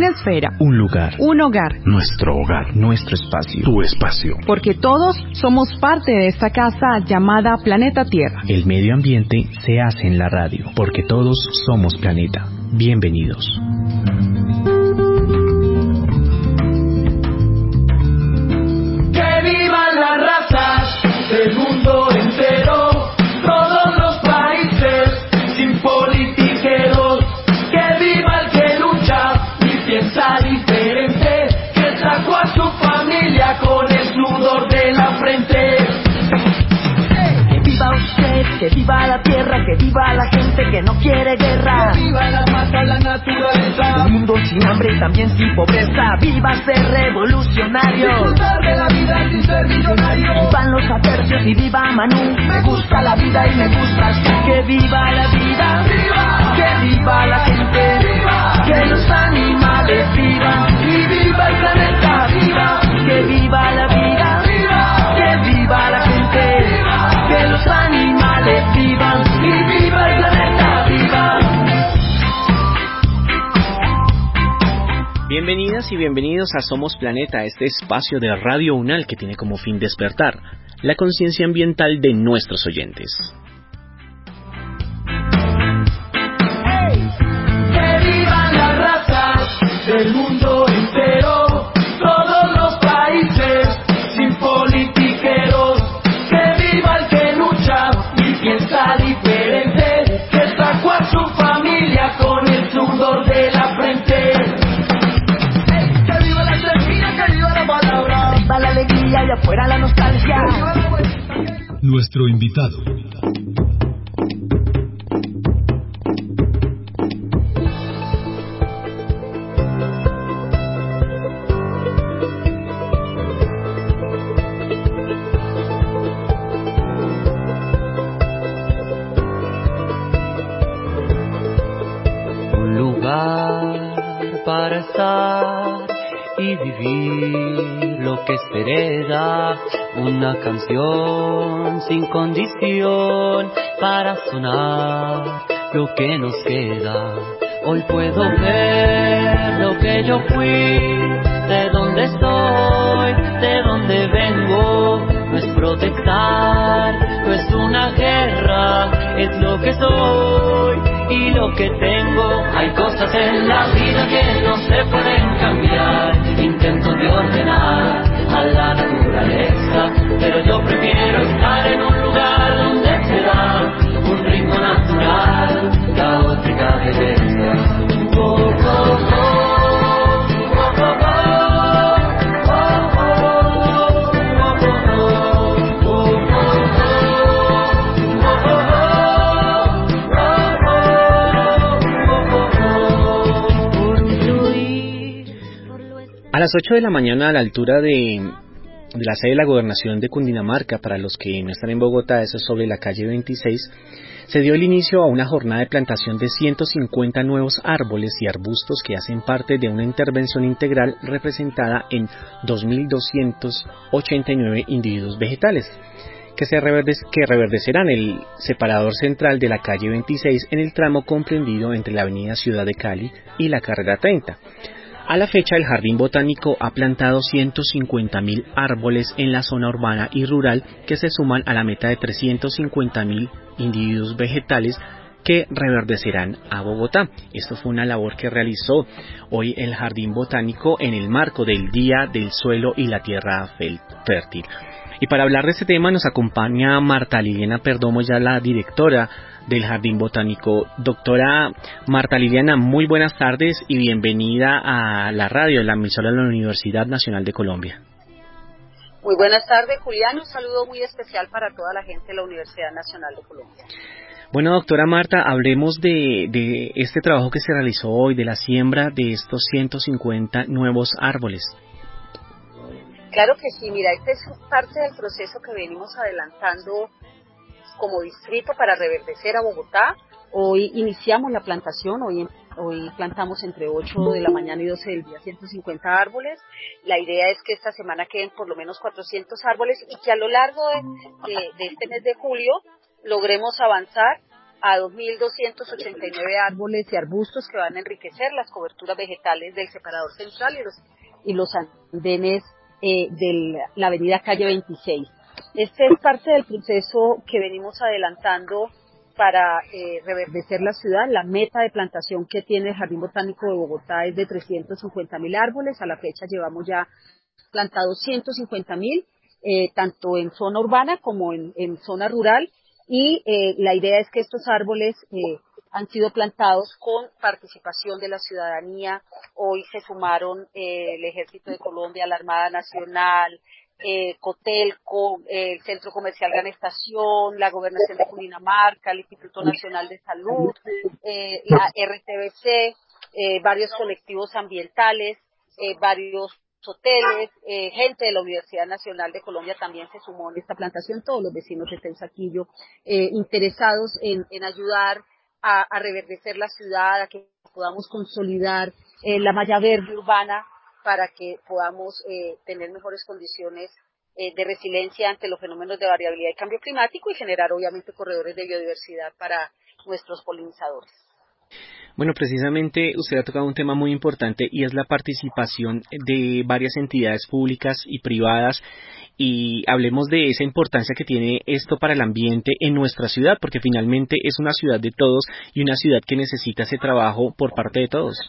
esfera, un lugar, un hogar, nuestro hogar, nuestro espacio, tu espacio. Porque todos somos parte de esta casa llamada Planeta Tierra. El medio ambiente se hace en la radio, porque todos somos planeta. Bienvenidos. ¡Que vivan las razas del mundo entero! Todos los países, sin politiqueros. ¡Que viva el que lucha y piensa diferente! ¡Que sacó a su familia con el sudor de la frente! ¡Que viva usted! ¡Que viva la tierra! ¡Que viva la gente que no quiere guerra! ¡Que viva la mata, la naturaleza! Un mundo sin hambre y también sin pobreza. ¡Viva ser revolucionario! Disfrutar de la vida sin ser millonario. ¡Vivan los atercios y viva Manu! Me gusta la vida y me gustas tú. ¡Que viva la vida! ¡Viva! ¡Que viva la gente! ¡Viva! ¡Que los animales vivan! ¡Y viva el planeta! ¡Viva! ¡Que viva la vida! ¡Viva! ¡Que viva la gente! ¡Viva! ¡Que los animales vivan! ¡Y viva el planeta! ¡Viva! Bienvenidas y bienvenidos a Somos Planeta, este espacio de Radio UNAL que tiene como fin despertar la conciencia ambiental de nuestros oyentes. ¡Que vivan las razas del mundo entero! Todos los países, sin politiqueros. ¡Que viva el que lucha y piensa diferente! ¡Que sacó a su familia con el sudor de la frente! ¡Que viva la energía, que viva la palabra! ¡Viva la alegría y afuera la nostalgia! Nuestro invitado. Un lugar para estar y vivir lo que se hereda, una canción sin condición para sonar lo que nos queda. Hoy puedo ver lo que yo fui, de dónde estoy, de dónde vengo. No es protestar, no es una guerra, es lo que soy y lo que tengo. Hay cosas en la vida que no se pueden cambiar. Intento de ordenar a la naturaleza, pero yo prefiero estar en un lugar donde se da un ritmo natural, caótica belleza. Oh, oh, oh, oh, oh, A las 8 de la mañana, a la altura de la sede de la Gobernación de Cundinamarca, para los que no están en Bogotá, eso es sobre la calle 26, se dio el inicio a una jornada de plantación de 150 nuevos árboles y arbustos que hacen parte de una intervención integral representada en 2.289 individuos vegetales, que reverdecerán el separador central de la calle 26 en el tramo comprendido entre la avenida Ciudad de Cali y la carrera 30. A la fecha, el Jardín Botánico ha plantado 150.000 árboles en la zona urbana y rural, que se suman a la meta de 350.000 individuos vegetales que reverdecerán a Bogotá. Esto fue una labor que realizó hoy el Jardín Botánico en el marco del Día del Suelo y la Tierra Fértil. Y para hablar de este tema nos acompaña Marta Liliana Perdomo, ya la directora del Jardín Botánico. Doctora Marta Liliana, muy buenas tardes y bienvenida a la radio, la emisora de la Universidad Nacional de Colombia. Muy buenas tardes, Julián. Un saludo muy especial para toda la gente de la Universidad Nacional de Colombia. Bueno, doctora Marta, hablemos de este trabajo que se realizó hoy, de la siembra de estos 150 nuevos árboles. Claro que sí, mira, este es parte del proceso que venimos adelantando como distrito para reverdecer a Bogotá. Hoy iniciamos la plantación, hoy plantamos entre 8 de la mañana y 12 del día 150 árboles. La idea es que esta semana queden por lo menos 400 árboles y que a lo largo de este mes de julio logremos avanzar a 2.289 árboles y arbustos que van a enriquecer las coberturas vegetales del separador central y los andenes de la avenida Calle 26. Este es parte del proceso que venimos adelantando para reverdecer la ciudad. La meta de plantación que tiene el Jardín Botánico de Bogotá es de 350.000 árboles. A la fecha llevamos ya plantados 150.000, tanto en zona urbana como en zona rural. Y la idea es que estos árboles han sido plantados con participación de la ciudadanía. Hoy se sumaron el Ejército de Colombia, la Armada Nacional, Cotelco, el Centro Comercial Gran Estación, la Gobernación de Cundinamarca, el Instituto Nacional de Salud, la RTBC, varios colectivos ambientales, varios hoteles, gente de la Universidad Nacional de Colombia también se sumó en esta plantación, todos los vecinos de Teusaquillo interesados en ayudar a reverdecer la ciudad, a que podamos consolidar la malla verde urbana para que podamos tener mejores condiciones de resiliencia ante los fenómenos de variabilidad y cambio climático y generar obviamente corredores de biodiversidad para nuestros polinizadores. Bueno, precisamente usted ha tocado un tema muy importante y es la participación de varias entidades públicas y privadas, y hablemos de esa importancia que tiene esto para el ambiente en nuestra ciudad, porque finalmente es una ciudad de todos y una ciudad que necesita ese trabajo por parte de todos.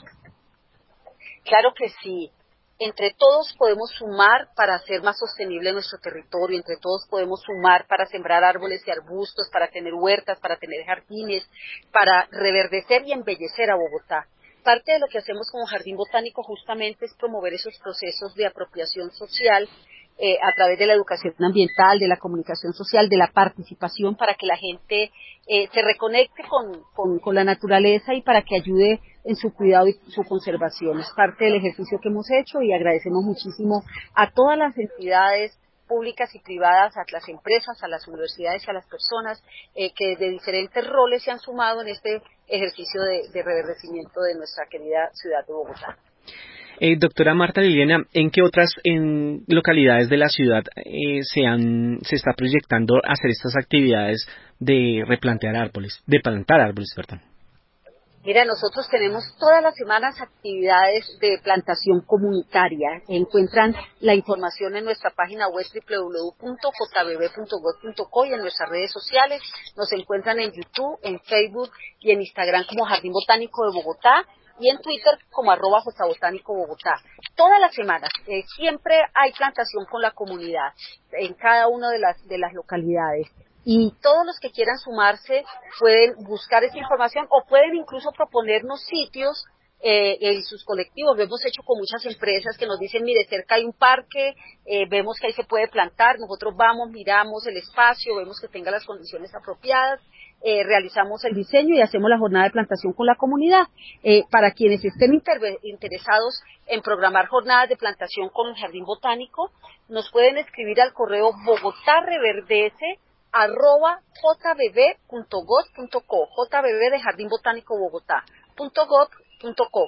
Claro que sí. Entre todos podemos sumar para hacer más sostenible nuestro territorio, entre todos podemos sumar para sembrar árboles y arbustos, para tener huertas, para tener jardines, para reverdecer y embellecer a Bogotá. Parte de lo que hacemos como Jardín Botánico justamente es promover esos procesos de apropiación social a través de la educación ambiental, de la comunicación social, de la participación, para que la gente se reconecte con la naturaleza y para que ayude en su cuidado y su conservación. Es parte del ejercicio que hemos hecho y agradecemos muchísimo a todas las entidades públicas y privadas, a las empresas, a las universidades y a las personas que de diferentes roles se han sumado en este ejercicio de reverdecimiento de nuestra querida ciudad de Bogotá. Doctora Marta Liliana, ¿en qué otras localidades de la ciudad se está proyectando hacer estas actividades de plantar árboles, perdón? Mira, nosotros tenemos todas las semanas actividades de plantación comunitaria. Encuentran la información en nuestra página web www.jbb.gov.co y en nuestras redes sociales. Nos encuentran en YouTube, en Facebook y en Instagram como Jardín Botánico de Bogotá y en Twitter como @jbotánicobogotá. Todas las semanas, siempre hay plantación con la comunidad en cada una de las localidades. Y todos los que quieran sumarse pueden buscar esa información o pueden incluso proponernos sitios en sus colectivos. Lo hemos hecho con muchas empresas que nos dicen, mire, cerca hay un parque, vemos que ahí se puede plantar, nosotros vamos, miramos el espacio, vemos que tenga las condiciones apropiadas, realizamos el diseño y hacemos la jornada de plantación con la comunidad. Para quienes estén interesados en programar jornadas de plantación con el Jardín Botánico, nos pueden escribir al correo bogotarreverdece@jbb.gov.co, JBB de Jardín Botánico Bogotá, .gov.co,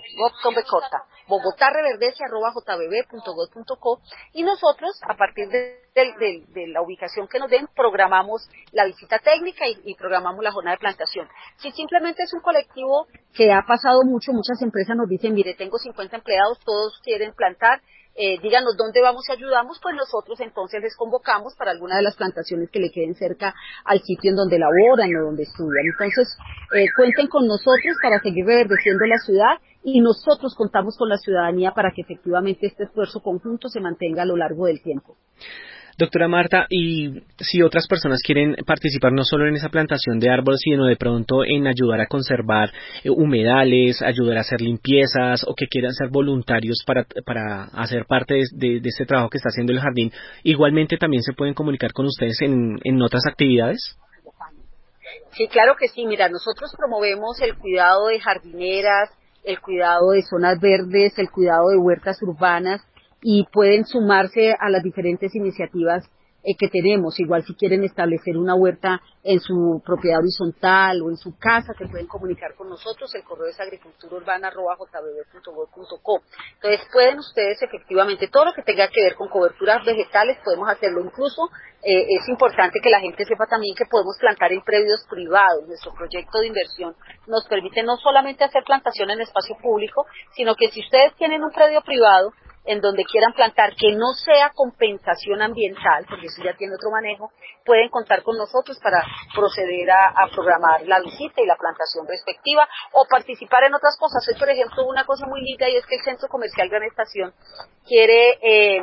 bogotarreverdece@jbb.gov.co, y nosotros, a partir de la ubicación que nos den, programamos la visita técnica y programamos la jornada de plantación. Si simplemente es un colectivo que ha pasado muchas empresas nos dicen, mire, tengo 50 empleados, todos quieren plantar, díganos dónde vamos y ayudamos, pues nosotros entonces les convocamos para alguna de las plantaciones que le queden cerca al sitio en donde laboran o donde estudian. Entonces, cuenten con nosotros para seguir reverdeciendo la ciudad y nosotros contamos con la ciudadanía para que efectivamente este esfuerzo conjunto se mantenga a lo largo del tiempo. Doctora Marta, y si otras personas quieren participar no solo en esa plantación de árboles, sino de pronto en ayudar a conservar humedales, ayudar a hacer limpiezas, o que quieran ser voluntarios para hacer parte de este trabajo que está haciendo el jardín, igualmente también se pueden comunicar con ustedes en otras actividades. Sí, claro que sí. Mira, nosotros promovemos el cuidado de jardineras, el cuidado de zonas verdes, el cuidado de huertas urbanas, y pueden sumarse a las diferentes iniciativas que tenemos. Igual si quieren establecer una huerta en su propiedad horizontal o en su casa, se pueden comunicar con nosotros. El correo es agriculturaurbana@jbb.gov.co. Entonces pueden ustedes efectivamente, todo lo que tenga que ver con coberturas vegetales, podemos hacerlo. Incluso es importante que la gente sepa también que podemos plantar en predios privados. Nuestro proyecto de inversión nos permite no solamente hacer plantación en espacio público, sino que si ustedes tienen un predio privado en donde quieran plantar que no sea compensación ambiental, porque eso ya tiene otro manejo, pueden contar con nosotros para proceder a programar la visita y la plantación respectiva o participar en otras cosas. Hoy, por ejemplo, una cosa muy linda y es que el Centro Comercial Gran Estación quiere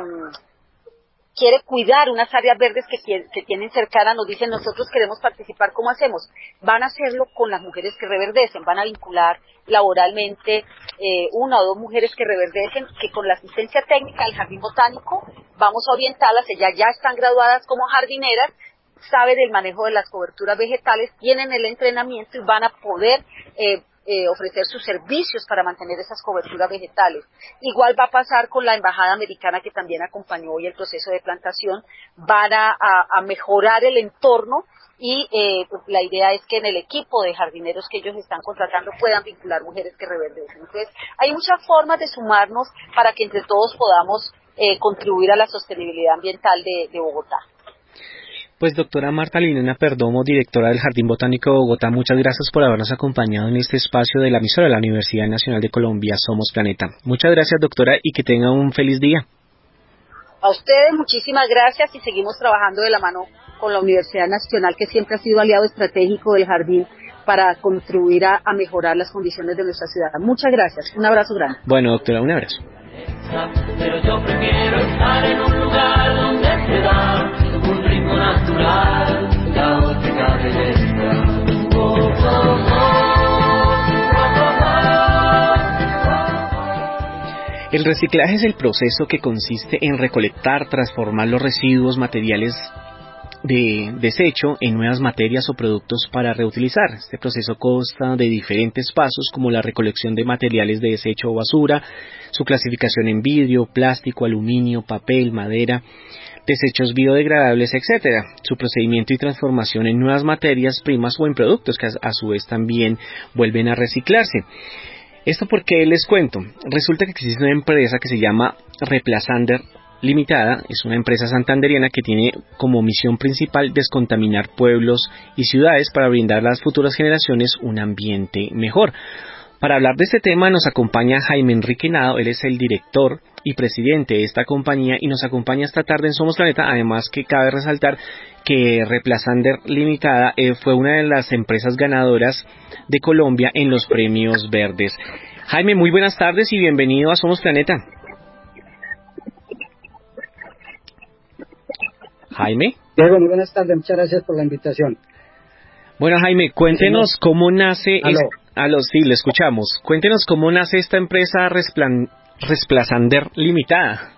cuidar unas áreas verdes que tienen cercanas. Nos dicen, nosotros queremos participar. ¿Cómo hacemos? Van a hacerlo con las mujeres que reverdecen, van a vincular laboralmente una o dos mujeres que reverdecen, que con la asistencia técnica del Jardín Botánico vamos a orientarlas. Ellas ya están graduadas como jardineras, saben del manejo de las coberturas vegetales, tienen el entrenamiento y van a poder ofrecer sus servicios para mantener esas coberturas vegetales. Igual va a pasar con la Embajada Americana, que también acompañó hoy el proceso de plantación. Van a mejorar el entorno y la idea es que en el equipo de jardineros que ellos están contratando puedan vincular mujeres que reverdecen. Entonces, hay muchas formas de sumarnos para que entre todos podamos contribuir a la sostenibilidad ambiental de Bogotá. Pues doctora Marta Liliana Perdomo, directora del Jardín Botánico de Bogotá, muchas gracias por habernos acompañado en este espacio de la emisora de la Universidad Nacional de Colombia, Somos Planeta. Muchas gracias, doctora, y que tenga un feliz día. A ustedes muchísimas gracias y seguimos trabajando de la mano con la Universidad Nacional, que siempre ha sido aliado estratégico del jardín para contribuir a mejorar las condiciones de nuestra ciudad. Muchas gracias, un abrazo grande. Bueno, doctora, un abrazo. Pero yo prefiero estar en un lugar donde se da un ritmo natural, caótica belleza. Oh, oh, oh. El reciclaje es el proceso que consiste en recolectar, transformar los residuos materiales de desecho en nuevas materias o productos para reutilizar. Este proceso consta de diferentes pasos, como la recolección de materiales de desecho o basura, su clasificación en vidrio, plástico, aluminio, papel, madera, desechos biodegradables, etc. Su procedimiento y transformación en nuevas materias primas o en productos que a su vez también vuelven a reciclarse. ¿Esto por qué les cuento? Resulta que existe una empresa que se llama Replasander Limitada. Es una empresa santandereana que tiene como misión principal descontaminar pueblos y ciudades para brindar a las futuras generaciones un ambiente mejor. Para hablar de este tema nos acompaña Jaime Enrique Nado. Él es el director y presidente de esta compañía y nos acompaña esta tarde en Somos Planeta. Además, que cabe resaltar que Replasander Limitada fue una de las empresas ganadoras de Colombia en los premios verdes. Jaime, muy buenas tardes y bienvenido a Somos Planeta. Jaime. Diego, muy buenas tardes, muchas gracias por la invitación. Bueno, Jaime, cuéntenos cómo nace... Sí, le escuchamos. Cuéntenos cómo nace esta empresa Replasander Limitada.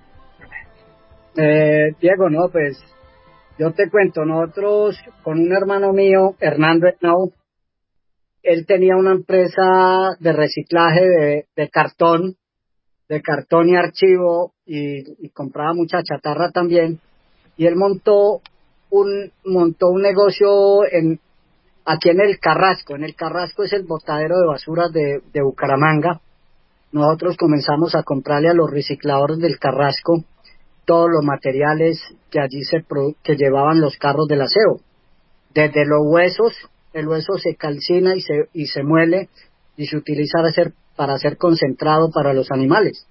Diego, no, pues yo te cuento, nosotros con un hermano mío, Hernando Henao, él tenía una empresa de reciclaje de cartón y archivo y compraba mucha chatarra también. Y él montó un negocio aquí en el Carrasco. En el Carrasco es el botadero de basuras de Bucaramanga. Nosotros comenzamos a comprarle a los recicladores del Carrasco todos los materiales que allí que llevaban los carros del aseo. Desde los huesos, el hueso se calcina y se muele y se utiliza para hacer concentrado para los animales.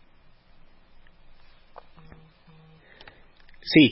Sí.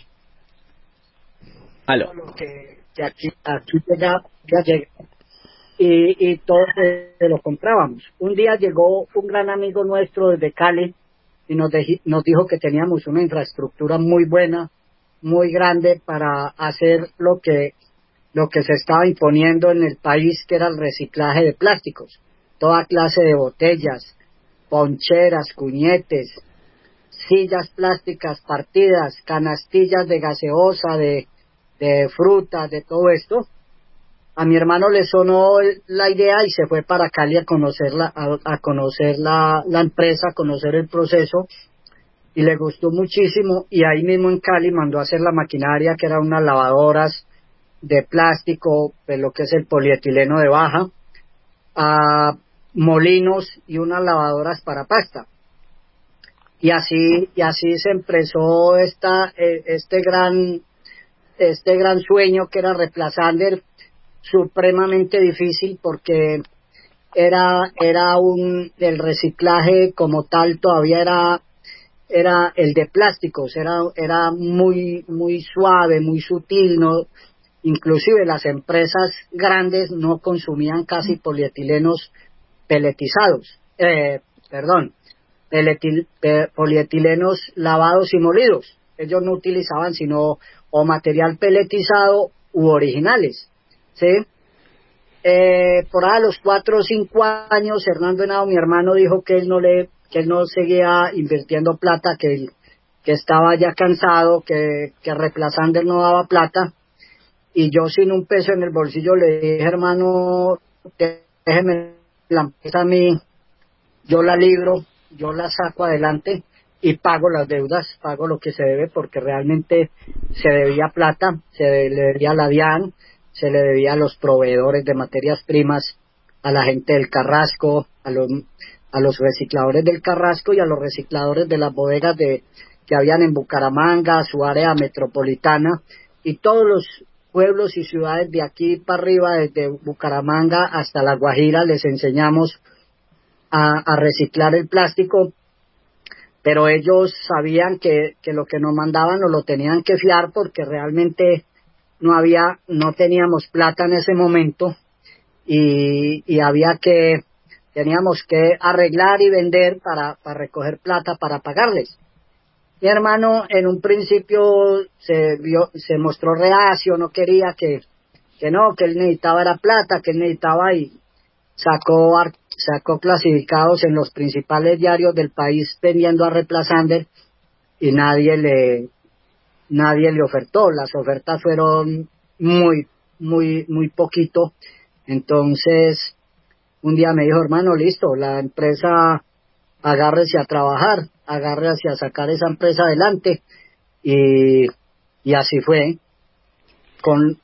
Aló. Que aquí ya llega y todos lo comprábamos. Un día llegó un gran amigo nuestro desde Cali y nos dijo que teníamos una infraestructura muy buena, muy grande para hacer lo que se estaba imponiendo en el país, que era el reciclaje de plásticos. Toda clase de botellas, poncheras, cuñetes, sillas plásticas partidas, canastillas de gaseosa, de frutas, de todo esto. A mi hermano le sonó la idea y se fue para Cali a conocer la empresa, a conocer el proceso, y le gustó muchísimo, y ahí mismo en Cali mandó a hacer la maquinaria, que eran unas lavadoras de plástico, pues lo que es el polietileno de baja, a molinos y unas lavadoras para pasta. Y así se empezó este gran sueño que era Replazander, supremamente difícil porque el reciclaje como tal todavía era el de plásticos, era muy suave, muy sutil, no, inclusive las empresas grandes no consumían casi polietilenos peletizados, polietilenos lavados y molidos. Ellos no utilizaban sino o material peletizado u originales, ¿sí? Por ahí a los 4 o 5 años, Hernando Henao, mi hermano, dijo que él no seguía invirtiendo plata, que estaba ya cansado, que Replazander no daba plata, y yo sin un peso en el bolsillo le dije, hermano, déjeme la empresa a mí, yo la libro, yo la saco adelante y pago las deudas, pago lo que se debe, porque realmente se debía plata, le debía a la DIAN, se le debía a los proveedores de materias primas, a la gente del Carrasco, a los recicladores del Carrasco y a los recicladores de las bodegas que habían en Bucaramanga, su área metropolitana, y todos los pueblos y ciudades de aquí para arriba, desde Bucaramanga hasta La Guajira, les enseñamos a reciclar el plástico, pero ellos sabían que lo que nos mandaban nos lo tenían que fiar, porque realmente no teníamos plata en ese momento, y teníamos que arreglar y vender para recoger plata para pagarles. Mi hermano en un principio se mostró reacio, no quería que él necesitaba era plata, que él necesitaba, y sacó clasificados en los principales diarios del país vendiendo a Replazander, y nadie le ofertó. Las ofertas fueron muy poquito. Entonces un día me dijo, hermano, listo, la empresa, agárrese a trabajar, agárrese a sacar esa empresa adelante, y así fue, con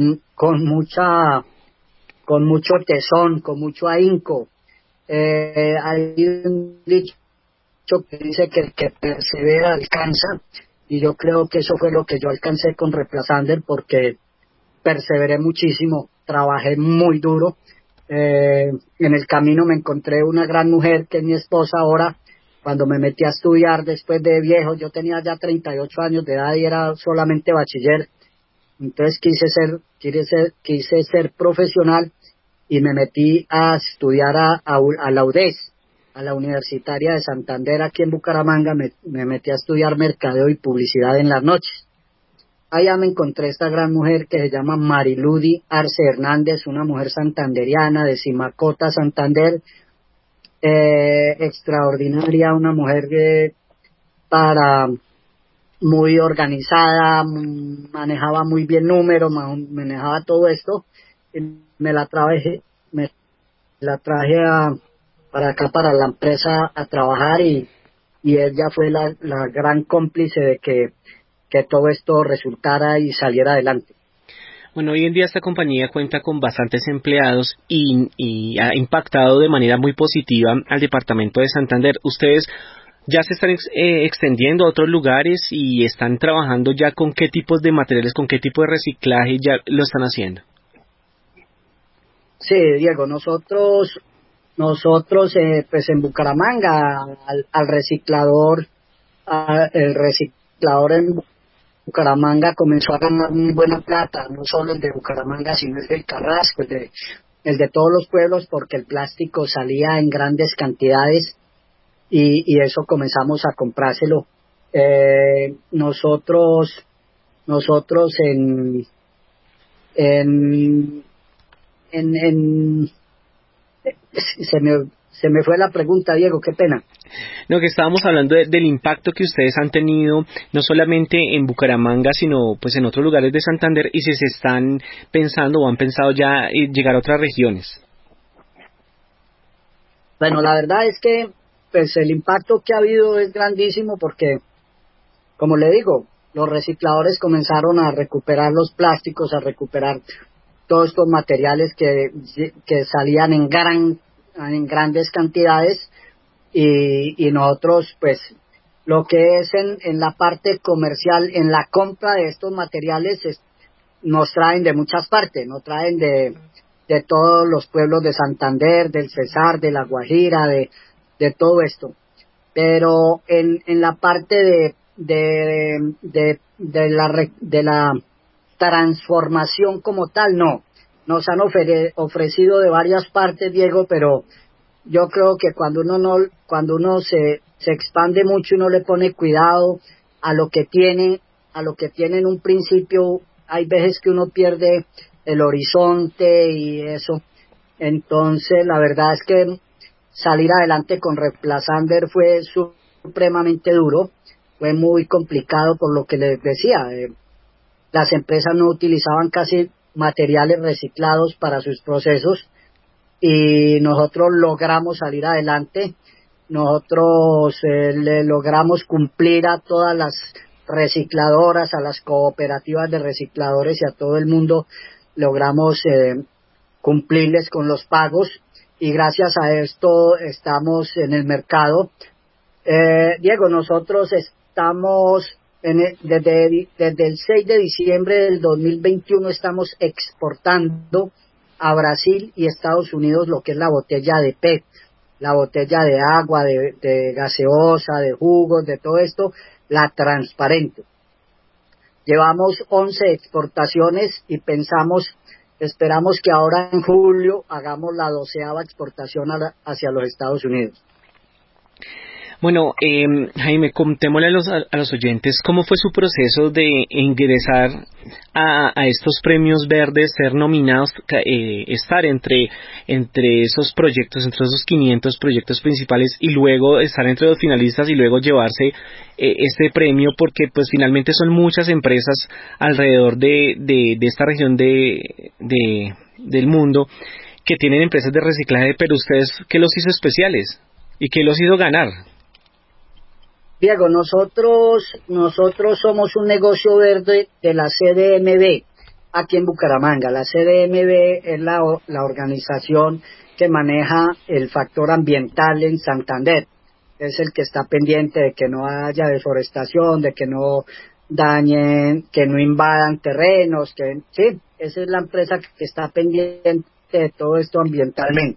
mucho tesón, con mucho ahínco. Hay un dicho que dice que el que persevera alcanza, y yo creo que eso fue lo que yo alcancé con Replazander, porque perseveré muchísimo, trabajé muy duro. En el camino me encontré una gran mujer que es mi esposa ahora. Cuando me metí a estudiar después de viejo, yo tenía ya 38 años de edad y era solamente bachiller. Entonces quise ser profesional, y me metí a estudiar a la UDES, a la Universitaria de Santander, aquí en Bucaramanga. Me metí a estudiar mercadeo y publicidad en las noches. Allá me encontré esta gran mujer que se llama Mariludi Arce Hernández, una mujer santanderiana de Simacota, Santander, extraordinaria, una mujer muy organizada, manejaba muy bien números, manejaba todo esto, y me la traje para acá, para la empresa, a trabajar, y ella fue la gran cómplice de que todo esto resultara y saliera adelante. Bueno, hoy en día esta compañía cuenta con bastantes empleados y ha impactado de manera muy positiva al departamento de Santander. ¿Ustedes ya se están extendiendo a otros lugares y están trabajando ya con qué tipos de materiales, con qué tipo de reciclaje ya lo están haciendo? Sí, Diego, nosotros pues en Bucaramanga, el reciclador en Bucaramanga comenzó a ganar muy buena plata, no solo el de Bucaramanga, sino el del Carrasco, el de todos los pueblos, porque el plástico salía en grandes cantidades, y eso comenzamos a comprárselo. Nosotros se me fue la pregunta, Diego, qué pena. No, que estábamos hablando del impacto que ustedes han tenido, no solamente en Bucaramanga, sino pues en otros lugares de Santander, y si se están pensando o han pensado ya llegar a otras regiones. Bueno, la verdad es que pues el impacto que ha habido es grandísimo porque, como le digo, los recicladores comenzaron a recuperar los plásticos, a recuperar todos estos materiales que salían en grandes cantidades y nosotros pues lo que es en la parte comercial, en la compra de estos materiales nos traen de muchas partes, nos traen de todos los pueblos de Santander, del Cesar, de La Guajira, de todo esto. Pero en la parte de la transformación como tal, no. Nos han ofrecido de varias partes, Diego, pero yo creo que cuando uno se expande mucho y no le pone cuidado a lo que tiene en un principio, hay veces que uno pierde el horizonte y eso. Entonces, la verdad es que salir adelante con Replazander fue supremamente duro, fue muy complicado por lo que les decía. Las empresas no utilizaban casi materiales reciclados para sus procesos y nosotros logramos salir adelante. Nosotros le logramos cumplir a todas las recicladoras, a las cooperativas de recicladores y a todo el mundo, logramos cumplirles con los pagos y gracias a esto estamos en el mercado. Diego, nosotros estamos desde el 6 de diciembre del 2021 estamos exportando a Brasil y Estados Unidos lo que es la botella de PET, la botella de agua, de gaseosa, de jugos, de todo esto, la transparente. Llevamos 11 exportaciones y esperamos que ahora en julio hagamos la 12ª exportación hacia los Estados Unidos. Bueno, Jaime, contémosle a los oyentes cómo fue su proceso de ingresar a estos premios verdes, ser nominados, estar entre esos proyectos, entre esos 500 proyectos principales y luego estar entre los finalistas y luego llevarse este premio, porque pues finalmente son muchas empresas alrededor de esta región del mundo que tienen empresas de reciclaje, pero ustedes, ¿qué los hizo especiales y qué los hizo ganar? Diego, nosotros somos un negocio verde de la CDMV aquí en Bucaramanga. La CDMV es la organización que maneja el factor ambiental en Santander. Es el que está pendiente de que no haya deforestación, de que no dañen, que no invadan terrenos, sí, esa es la empresa que está pendiente de todo esto ambientalmente.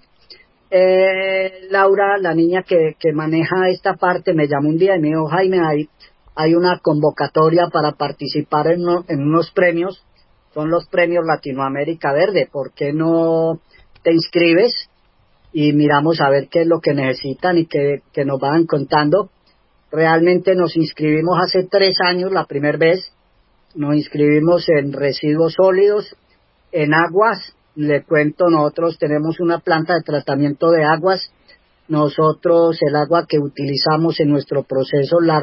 Laura, la niña que maneja esta parte, me llamó un día y me dijo, Jaime, hay una convocatoria para participar en unos premios, son los premios Latinoamérica Verde, ¿por qué no te inscribes? Y miramos a ver qué es lo que necesitan y que nos van contando. Realmente nos inscribimos hace 3 años, la primera vez, nos inscribimos en residuos sólidos, en aguas. Le cuento, nosotros tenemos una planta de tratamiento de aguas. Nosotros el agua que utilizamos en nuestro proceso la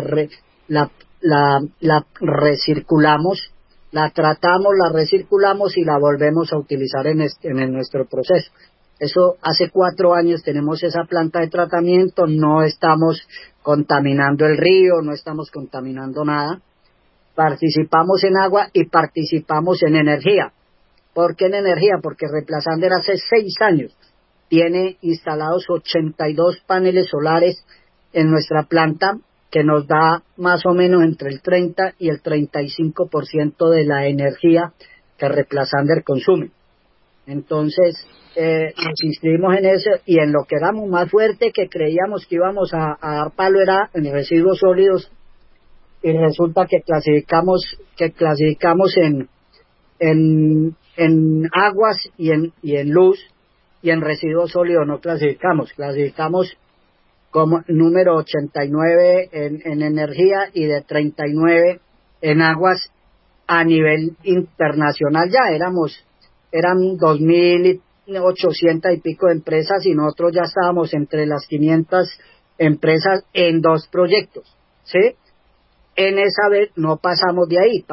recirculamos, la tratamos, la recirculamos y la volvemos a utilizar en nuestro proceso. Eso hace 4 años tenemos esa planta de tratamiento, no estamos contaminando el río, no estamos contaminando nada. Participamos en agua y participamos en energía. ¿Por qué en energía? Porque Replazander hace 6 años tiene instalados 82 paneles solares en nuestra planta que nos da más o menos entre el 30 y el 35% de la energía que Replazander consume. Entonces, nos inscribimos en eso y en lo que éramos más fuerte, que creíamos que íbamos a dar palo, era en residuos sólidos, y resulta que clasificamos en aguas y en luz, y en residuos sólidos no clasificamos como número 89 en energía y de 39 en aguas a nivel internacional. Ya eran 2.800 y pico de empresas y nosotros ya estábamos entre las 500 empresas en 2 proyectos, ¿sí? En esa vez no pasamos de ahí,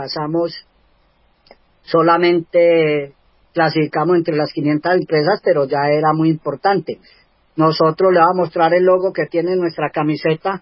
solamente clasificamos entre las 500 empresas, pero ya era muy importante. Nosotros le vamos a mostrar el logo que tiene nuestra camiseta.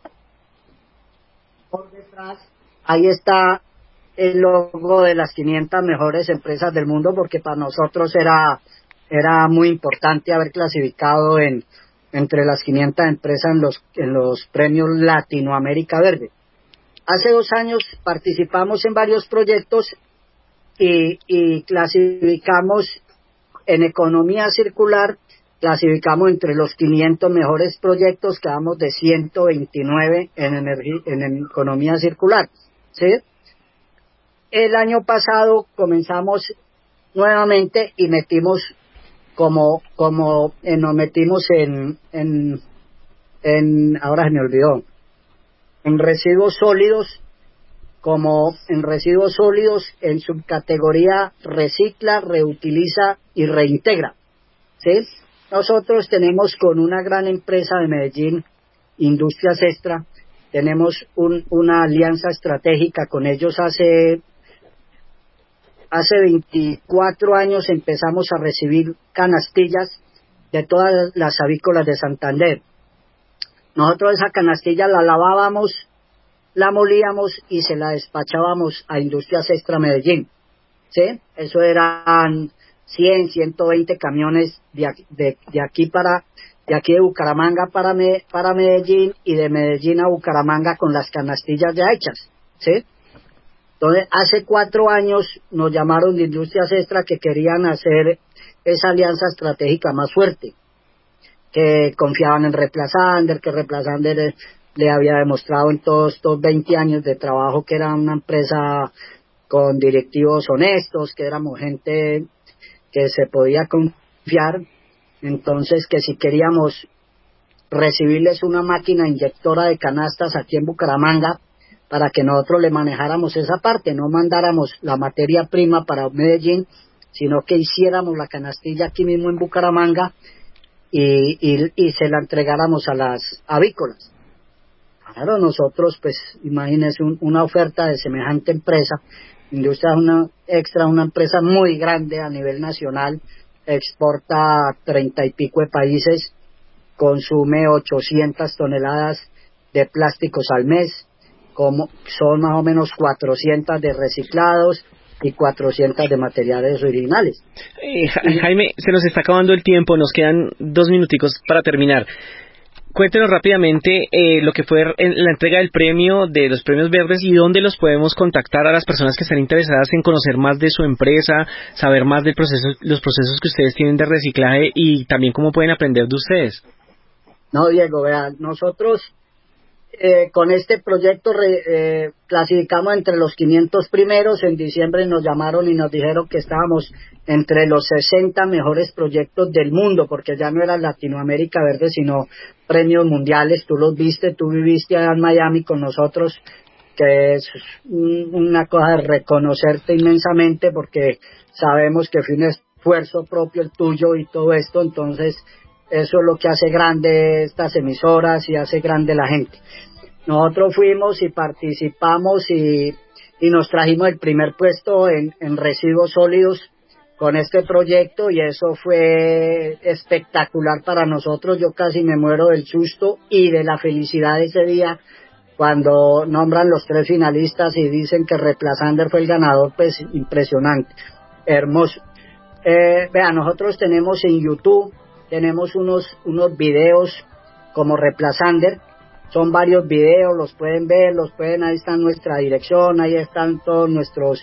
Por detrás, ahí está el logo de las 500 mejores empresas del mundo, porque para nosotros era muy importante haber clasificado entre las 500 empresas en los premios Latinoamérica Verde. Hace 2 años participamos en varios proyectos y clasificamos en economía circular, clasificamos entre los 500 mejores proyectos, quedamos de 129 en economía circular, ¿sí? El año pasado comenzamos nuevamente y metimos nos metimos ahora se me olvidó, en residuos sólidos, en subcategoría recicla, reutiliza y reintegra, ¿sí? Nosotros tenemos con una gran empresa de Medellín, Industrias Extra, tenemos una alianza estratégica con ellos. Hace 24 años empezamos a recibir canastillas de todas las avícolas de Santander. Nosotros esa canastilla la lavábamos, la molíamos y se la despachábamos a Industrias Extra Medellín, ¿sí? Eso eran 100, 120 camiones de aquí de Bucaramanga para Medellín, y de Medellín a Bucaramanga con las canastillas ya hechas, ¿sí? Entonces, hace 4 años nos llamaron de Industrias Extra que querían hacer esa alianza estratégica más fuerte, que confiaban en Replazander, que Replazander le había demostrado en todos estos 20 años de trabajo que era una empresa con directivos honestos, que éramos gente que se podía confiar. Entonces, que si queríamos recibirles una máquina inyectora de canastas aquí en Bucaramanga, para que nosotros le manejáramos esa parte, no mandáramos la materia prima para Medellín, sino que hiciéramos la canastilla aquí mismo en Bucaramanga y se la entregáramos a las avícolas. Claro, nosotros, pues, imagínense una oferta de semejante empresa. Industria Extra, una empresa muy grande a nivel nacional, exporta a 30 y pico de países, consume 800 toneladas de plásticos al mes, como son más o menos 400 de reciclados y 400 de materiales originales. Jaime, se nos está acabando el tiempo, nos quedan 2 minuticos para terminar. Cuéntenos rápidamente lo que fue la entrega del premio, de los premios verdes, y dónde los podemos contactar a las personas que están interesadas en conocer más de su empresa, saber más del los procesos que ustedes tienen de reciclaje y también cómo pueden aprender de ustedes. No, Diego, vean, nosotros con este proyecto clasificamos entre los 500 primeros. En diciembre nos llamaron y nos dijeron que estábamos entre los 60 mejores proyectos del mundo, porque ya no era Latinoamérica Verde, sino premios mundiales. Tú los viste, tú viviste allá en Miami con nosotros, que es una cosa de reconocerte inmensamente, porque sabemos que fue un esfuerzo propio el tuyo y todo esto. Entonces eso es lo que hace grande estas emisoras y hace grande la gente. Nosotros fuimos y participamos y nos trajimos el primer puesto en residuos sólidos con este proyecto, y eso fue espectacular para nosotros. Yo casi me muero del susto y de la felicidad de ese día cuando nombran los 3 finalistas y dicen que Replazander fue el ganador. Pues impresionante, hermoso. Vean, nosotros tenemos en YouTube, tenemos unos videos como Replazander, son varios videos, los pueden ver, ahí está nuestra dirección, ahí están todos nuestros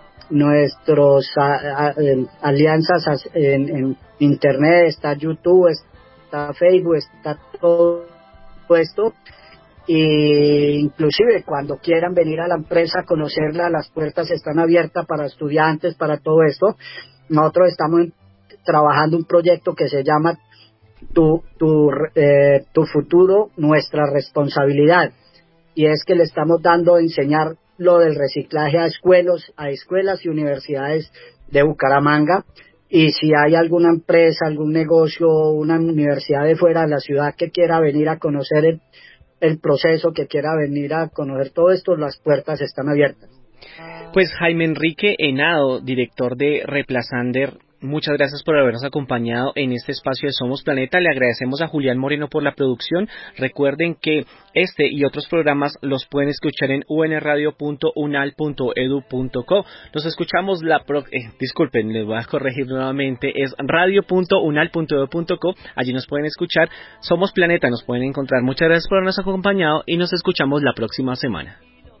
alianzas en internet, está YouTube, está Facebook, está todo esto. Y inclusive cuando quieran venir a la empresa a conocerla, las puertas están abiertas para estudiantes, para todo esto. Nosotros estamos trabajando un proyecto que se llama tu futuro, nuestra responsabilidad, y es que le estamos dando a enseñar lo del reciclaje a escuelas y universidades de Bucaramanga. Y si hay alguna empresa, algún negocio, una universidad de fuera de la ciudad que quiera venir a conocer el proceso, que quiera venir a conocer todo esto, las puertas están abiertas. Pues Jaime Enrique Henao, director de Replazander, Muchas gracias por habernos acompañado en este espacio de Somos Planeta. Le agradecemos a Julián Moreno por la producción. Recuerden que este y otros programas los pueden escuchar en unradio.unal.edu.co. Nos escuchamos disculpen, les voy a corregir nuevamente, es radio.unal.edu.co. Allí nos pueden escuchar. Somos Planeta, nos pueden encontrar. Muchas gracias por habernos acompañado y nos escuchamos la próxima semana.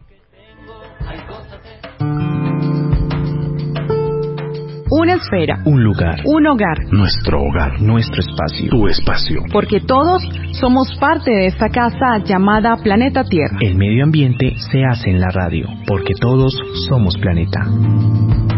Una esfera, Un lugar, un hogar, Nuestro hogar, nuestro espacio, tu espacio. porque todos somos parte de esta casa llamada Planeta Tierra. El medio ambiente se hace en la radio, porque todos somos planeta.